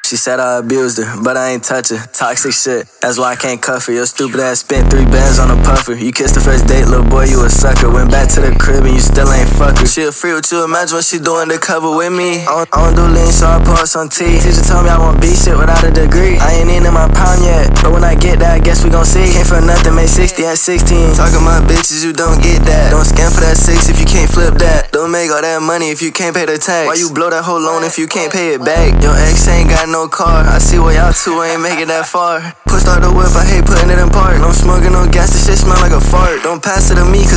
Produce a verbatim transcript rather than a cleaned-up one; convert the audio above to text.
She said I abused her, but I ain't touch her. Toxic shit, that's why I can't cuff her. Your stupid ass spent three bands on a puffer. You kissed the first date, little boy, you a sucker. Went back to the crib and you still ain't fuck her. She a free with you, imagine what she doing to cover with me. I don't, I don't do lean, so I pour some tea. Teacher told me I won't be shit without a degree. I ain't even in my prime yet, but when I get that, I guess we gon' see. Came for nothing, made sixty at sixteen. Talking my bitches, you don't get that. Don't scam for that six if you can't flip that. Don't make all that money if you can't pay the tax. Why you blow that whole loan if you can't pay it back? Your ex ain't got no car. I see where y'all two ain't make it that far. Pushed out the whip, I hate putting it in park. No smoking, no gas, this shit smell like a fart. Don't pass it to me, cause